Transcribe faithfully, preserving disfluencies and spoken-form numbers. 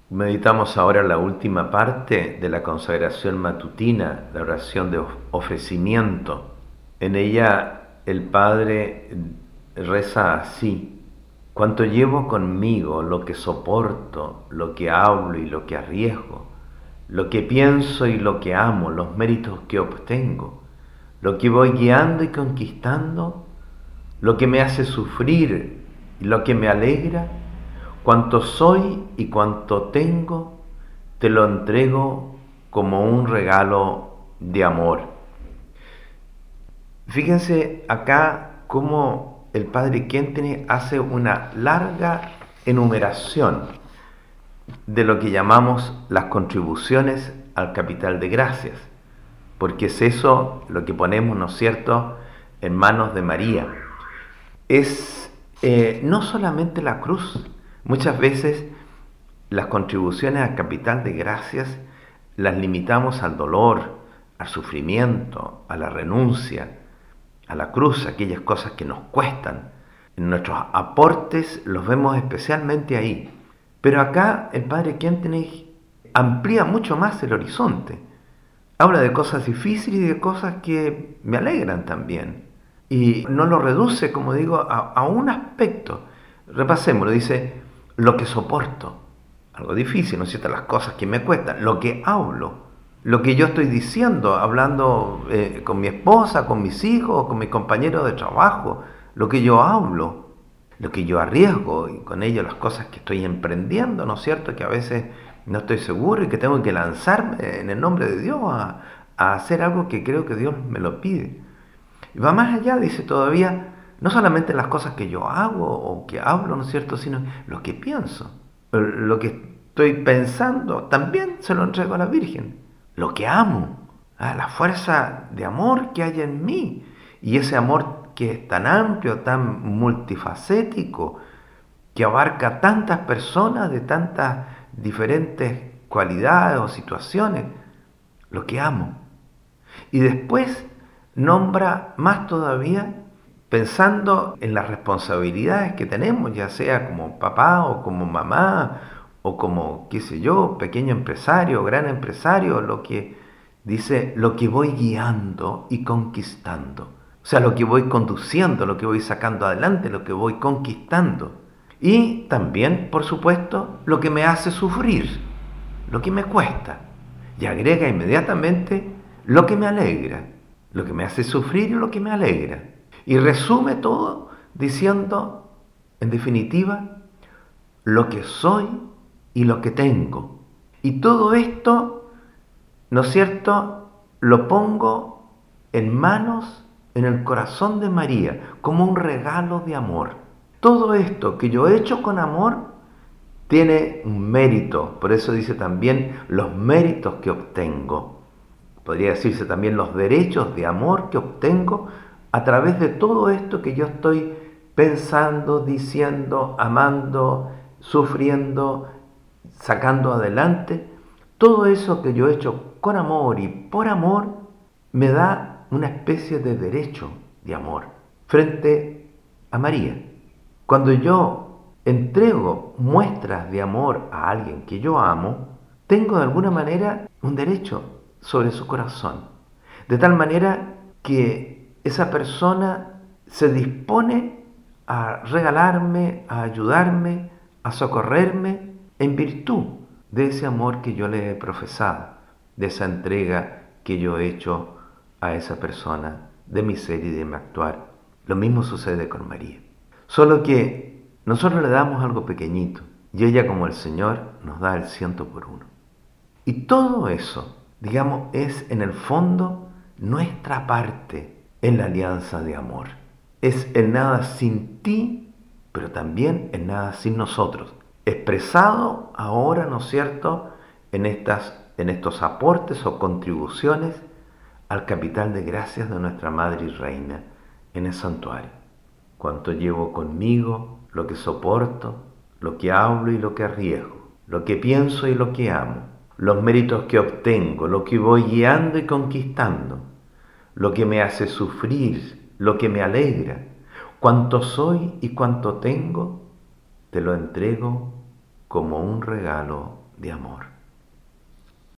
Meditamos ahora la última parte de la consagración matutina, la oración de ofrecimiento. En ella el Padre reza así: cuanto llevo conmigo, lo que soporto, lo que hablo y lo que arriesgo, lo que pienso y lo que amo, los méritos que obtengo, lo que voy guiando y conquistando, lo que me hace sufrir y lo que me alegra, cuanto soy y cuanto tengo, te lo entrego como un regalo de amor. Fíjense acá cómo el Padre Kentenich hace una larga enumeración de lo que llamamos las contribuciones al capital de gracias, porque es eso lo que ponemos, ¿no es cierto?, en manos de María. Es eh, no solamente la cruz. Muchas veces las contribuciones al capital de gracias las limitamos al dolor, al sufrimiento, a la renuncia, a la cruz, aquellas cosas que nos cuestan. En nuestros aportes los vemos especialmente ahí. Pero acá el Padre Kentenich amplía mucho más el horizonte. Habla de cosas difíciles y de cosas que me alegran también. Y no lo reduce, como digo, a, a un aspecto. Repasémoslo, dice: lo que soporto, algo difícil, ¿no es cierto?, las cosas que me cuestan, lo que hablo, lo que yo estoy diciendo, hablando eh, con mi esposa, con mis hijos, con mis compañeros de trabajo, lo que yo hablo, lo que yo arriesgo, y con ello las cosas que estoy emprendiendo, ¿no es cierto?, que a veces no estoy seguro y que tengo que lanzarme en el nombre de Dios a, a hacer algo que creo que Dios me lo pide. Y va más allá, dice todavía: no solamente las cosas que yo hago o que hablo, ¿no es cierto?, sino lo que pienso, lo que estoy pensando, también se lo entrego a la Virgen. Lo que amo, ¿eh? La fuerza de amor que hay en mí, y ese amor que es tan amplio, tan multifacético, que abarca tantas personas de tantas diferentes cualidades o situaciones, lo que amo. Y después nombra más todavía, pensando en las responsabilidades que tenemos, ya sea como papá o como mamá, o como, qué sé yo, pequeño empresario, gran empresario, lo que dice, lo que voy guiando y conquistando. O sea, lo que voy conduciendo, lo que voy sacando adelante, lo que voy conquistando. Y también, por supuesto, lo que me hace sufrir, lo que me cuesta. Y agrega inmediatamente lo que me alegra, lo que me hace sufrir y lo que me alegra. Y resume todo diciendo, en definitiva, lo que soy y lo que tengo. Y todo esto, ¿no es cierto?, lo pongo en manos, en el corazón de María, como un regalo de amor. Todo esto que yo he hecho con amor tiene un mérito. Por eso dice también los méritos que obtengo. Podría decirse también los derechos de amor que obtengo a través de todo esto que yo estoy pensando, diciendo, amando, sufriendo, sacando adelante. Todo eso que yo he hecho con amor y por amor me da una especie de derecho de amor frente a María. Cuando yo entrego muestras de amor a alguien que yo amo, tengo de alguna manera un derecho sobre su corazón, de tal manera que esa persona se dispone a regalarme, a ayudarme, a socorrerme en virtud de ese amor que yo le he profesado, de esa entrega que yo he hecho a esa persona, de mi ser y de mi actuar. Lo mismo sucede con María. Solo que nosotros le damos algo pequeñito y ella, como el Señor, nos da el ciento por uno. Y todo eso, digamos, es en el fondo nuestra parte en la alianza de amor. Es el nada sin ti, pero también el nada sin nosotros. Expresado ahora, ¿no es cierto?, en, estas, en estos aportes o contribuciones al capital de gracias de nuestra Madre y Reina en el santuario. Cuanto llevo conmigo, lo que soporto, lo que hablo y lo que arriesgo, lo que pienso y lo que amo, los méritos que obtengo, lo que voy guiando y conquistando, lo que me hace sufrir, lo que me alegra, cuanto soy y cuanto tengo, te lo entrego como un regalo de amor.